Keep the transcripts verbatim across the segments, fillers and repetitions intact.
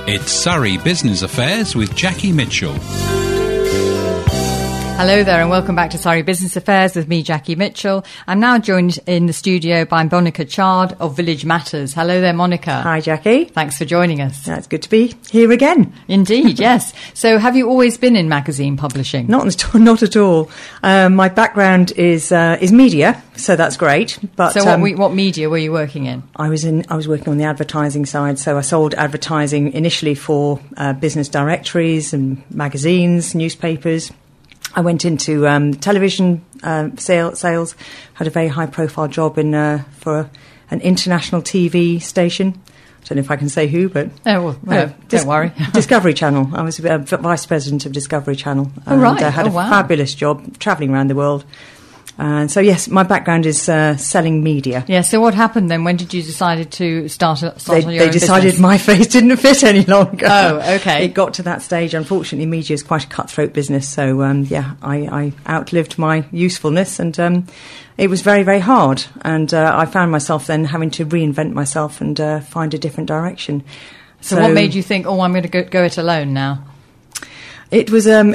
It's Surrey Business Affairs with Jackie Mitchell. Hello there and welcome back to Surrey Business Affairs with me, Jackie Mitchell. I'm now joined in the studio by Monica Chard of Village Matters. Hello there, Monica. Hi, Jackie. Thanks for joining us. Yeah, it's good to be here again. Indeed, yes. So have you always been in magazine publishing? Not at all. Not at all. Um, my background is uh, is media, so that's great. But So what, um, we, what media were you working in? I was in. I was working on the advertising side, so I sold advertising initially for uh, business directories and magazines, newspapers. I went into um, television uh, sale, sales, had a very high-profile job in uh, for a, an international T V station. I don't know if I can say who, but... Oh, well, no, uh, don't Dis- worry. Discovery Channel. I was uh, vice president of Discovery Channel. Oh, right. I had Oh, a wow. fabulous job travelling around the world. And so, yes, my background is uh, selling media. Yeah, so what happened then? When did you decide to start, a, start They, on your they own decided business? my face didn't fit any longer. Oh, okay. It got to that stage. Unfortunately, media is quite a cutthroat business. So, um, yeah, I, I outlived my usefulness and um, it was very, very hard. And uh, I found myself then having to reinvent myself and uh, find a different direction. So, so what made you think, oh, I'm going to go, go it alone now? It was um,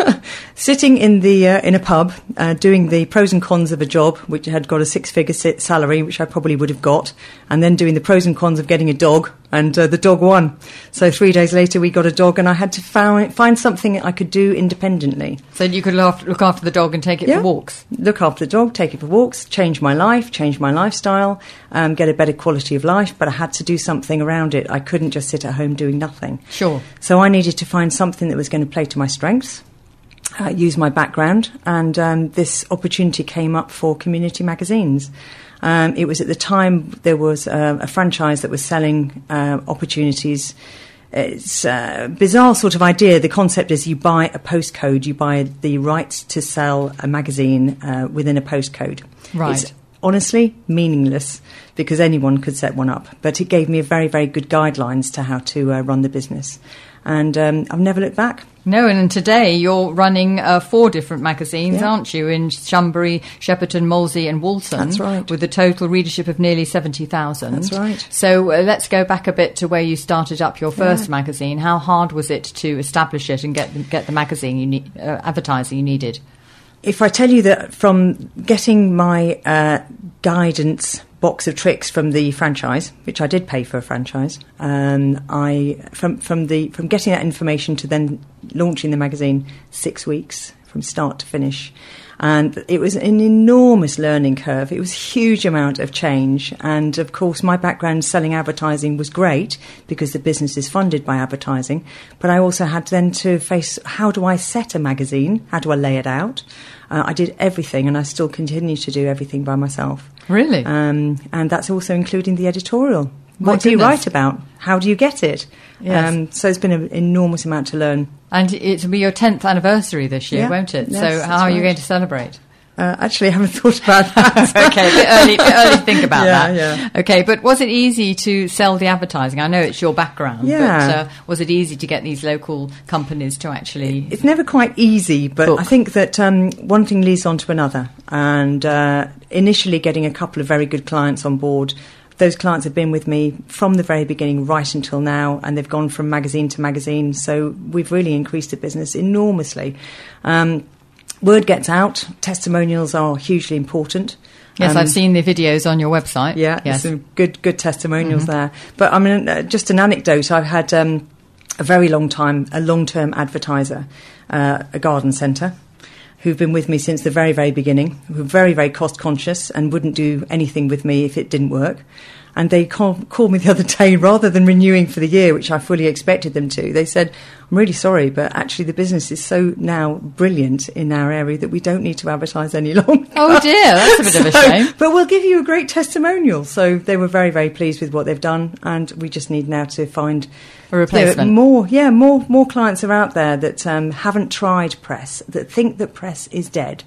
sitting in the uh, in a pub, uh, doing the pros and cons of a job, which had got a six-figure sit salary, which I probably would have got, and then doing the pros and cons of getting a dog, and uh, the dog won. So three days later, we got a dog, and I had to find, find something I could do independently. So you could look after, look after the dog and take it Yeah. for walks? Look after the dog, take it for walks, change my life, change my lifestyle, um, get a better quality of life, but I had to do something around it. I couldn't just sit at home doing nothing. Sure. So I needed to find something that was going to play to my strengths, uh, use my background, and um, this opportunity came up for community magazines. Um, it was at the time there was uh, a franchise that was selling uh, opportunities. It's a bizarre sort of idea. The concept is you buy a postcode, you buy the right to sell a magazine uh, within a postcode. Right. It's honestly meaningless because anyone could set one up. But it gave me a very, very good guidelines to how to uh, run the business. And um, I've never looked back. No, and today you're running uh, four different magazines, Yeah. aren't you, in Shunbury, Shepperton, Molesey and Walton. That's right. With a total readership of nearly seventy thousand. That's right. So uh, let's go back a bit to where you started up your first yeah. magazine. How hard was it to establish it and get the, get the magazine you need, uh, advertising you needed? If I tell you that from getting my uh, guidance box of tricks from the franchise, which I did pay for a franchise, um, I from from the from getting that information to then launching the magazine, six weeks from start to finish. And it was an enormous learning curve. It was a huge amount of change. And, of course, my background selling advertising was great because the business is funded by advertising. But I also had then to face, how do I set a magazine? How do I lay it out? Uh, I did everything, and I still continue to do everything by myself. Really? Um, and that's also including the editorial. My What do you goodness. write about? How do you get it? Yes. Um, so it's been an enormous amount to learn. And it'll be your tenth anniversary this year, Yeah. won't it? Yes, so that's how are you right. going to celebrate? Uh, actually, I haven't thought about that. Okay, a bit early, bit early to think about Yeah, that. yeah. Okay, but was it easy to sell the advertising? I know it's your background, Yeah. but uh, was it easy to get these local companies to actually... It's never quite easy, but Book. I think that um, one thing leads on to another. And uh, initially getting a couple of very good clients on board. Those clients have been with me from the very beginning right until now, and they've gone from magazine to magazine. So we've really increased the business enormously. Um, word gets out. Testimonials are hugely important. Yes, Um, I've seen the videos on your website. Yeah, yes. some good good testimonials Mm-hmm. there. But I mean, uh, just an anecdote. I've had um, a very long time, a long-term advertiser, uh, a garden centre, who've been with me since the very, very beginning, who are very, very cost-conscious and wouldn't do anything with me if it didn't work. And they call, called me the other day, rather than renewing for the year, which I fully expected them to, they said, I'm really sorry, but actually the business is so now brilliant in our area that we don't need to advertise any longer. Oh dear, that's a bit of a So- shame. But we'll give you a great testimonial. So they were very, very pleased with what they've done, and we just need now to find A replacement. there are more, yeah, more, more clients are out there that um, haven't tried press, that think that press is dead.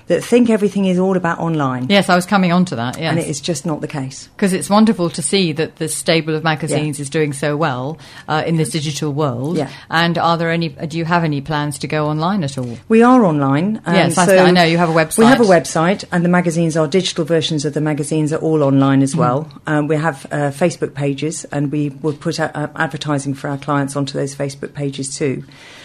that think everything is all about online. Yes, I was coming on to that, yes. And it is just not the case. Because it's wonderful to see that this stable of magazines Yeah. is doing so well uh, in this digital world. Yeah. And are there any? Do you have any plans to go online at all? We are online. Um, Yes, I- so I know you have a website. We have a website, and the magazines are digital versions of the magazines are all online as well. Mm. Um, we have uh, Facebook pages, and we will put out, uh, advertising for our clients onto those Facebook pages too.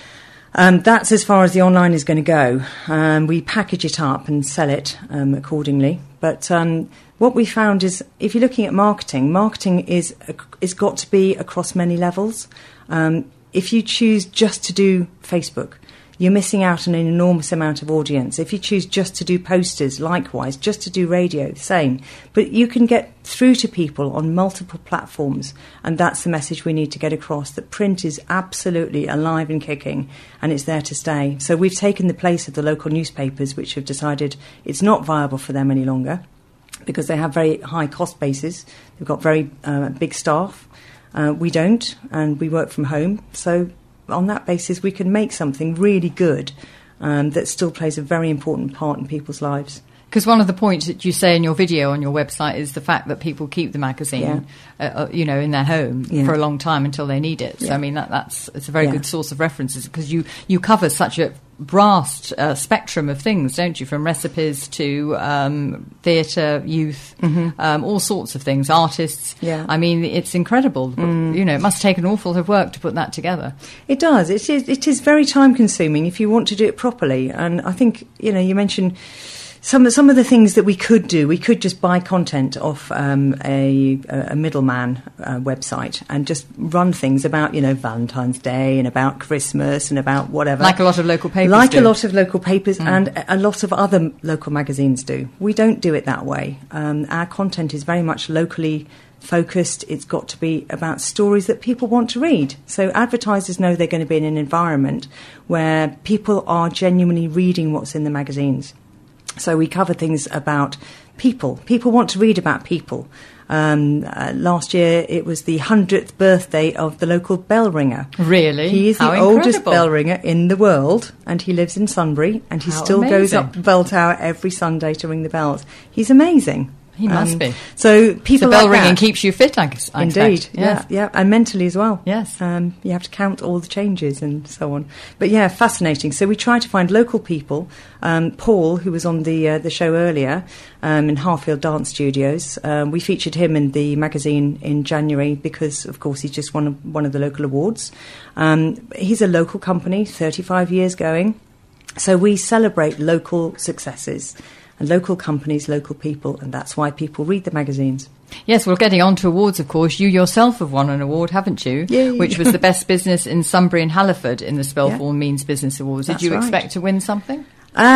Um, that's as far as the online is going to go. Um, we package it up and sell it um, accordingly. But um, what we found is, if you're looking at marketing, marketing is is got to be across many levels. Um, if you choose just to do Facebook, you're missing out on an enormous amount of audience. If you choose just to do posters, likewise, just to do radio, same. But you can get through to people on multiple platforms, and that's the message we need to get across, that print is absolutely alive and kicking, and it's there to stay. So we've taken the place of the local newspapers, which have decided it's not viable for them any longer because they have very high cost bases. They've got very uh, big staff. Uh, we don't, and we work from home. So on that basis, we can make something really good um, that still plays a very important part in people's lives. Because one of the points that you say in your video on your website is the fact that people keep the magazine, Yeah. uh, uh, you know, in their home Yeah. for a long time until they need it. So, Yeah. I mean, that, that's it's a very Yeah. good source of references because you, you cover such a vast uh, spectrum of things, don't you? From recipes to um, theatre, youth, Mm-hmm. um, all sorts of things, artists. Yeah. I mean, it's incredible. But, Mm. you know, it must take an awful lot of work to put that together. It does. It is, it is very time consuming if you want to do it properly. And I think, you know, you mentioned some of, some of the things that we could do. We could just buy content off um, a, a middleman uh, website and just run things about, you know, Valentine's Day and about Christmas and about whatever. Like a lot of local papers Like do. a lot of local papers Mm. and a- a lot of other local magazines do. We don't do it that way. Um, our content is very much locally focused. It's got to be about stories that people want to read. So advertisers know they're going to be in an environment where people are genuinely reading what's in the magazines. So we cover things about people. People want to read about people. Um, uh, last year it was the hundredth birthday of the local bell ringer. Really? He is the How oldest incredible. bell ringer in the world, and he lives in Sunbury, and he How still goes amazing. up the bell tower every Sunday to ring the bells. He's amazing. He must be. So people So bell like ringing that, keeps you fit, I, guess- I Indeed, expect. yeah, yeah, and mentally as well. Yes. Um, you have to count all the changes and so on. But yeah, fascinating. So we try to find local people. Um, Paul, who was on the uh, the show earlier um, in Harfield Dance Studios, um, we featured him in the magazine in January because, of course, he's just won one of the local awards. Um, he's a local company, thirty-five years going. So we celebrate local successes. And local companies, local people, and that's why people read the magazines. Yes, well, getting on to awards, of course, you yourself have won an award, haven't you? Yay. Which was the best business in Sunbury and Halliford in the Spelthorne Yeah. Means Business Awards. Did That's you right. expect to win something?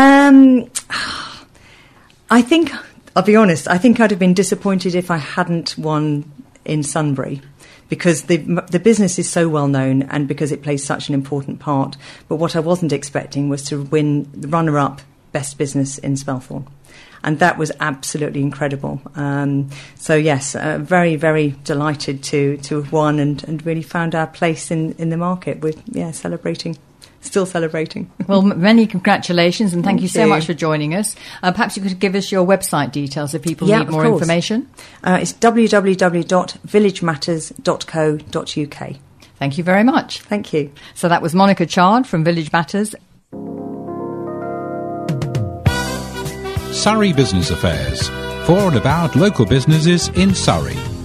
Um, I think, I'll be honest, I think I'd have been disappointed if I hadn't won in Sunbury, because the the business is so well known and because it plays such an important part. But what I wasn't expecting was to win the runner-up Best Business in Spelthorne. And that was absolutely incredible. Um, so, yes, uh, very, very delighted to, to have won and, and really found our place in, in the market. We're, yeah, celebrating, still celebrating. Well, m- many congratulations and thank, Thank you so you. much for joining us. Uh, perhaps you could give us your website details if people Yeah, need of more course. information. Uh, it's w w w dot village matters dot co dot u k. Thank you very much. Thank you. So that was Monica Chard from Village Matters. Surrey Business Affairs, for and about local businesses in Surrey.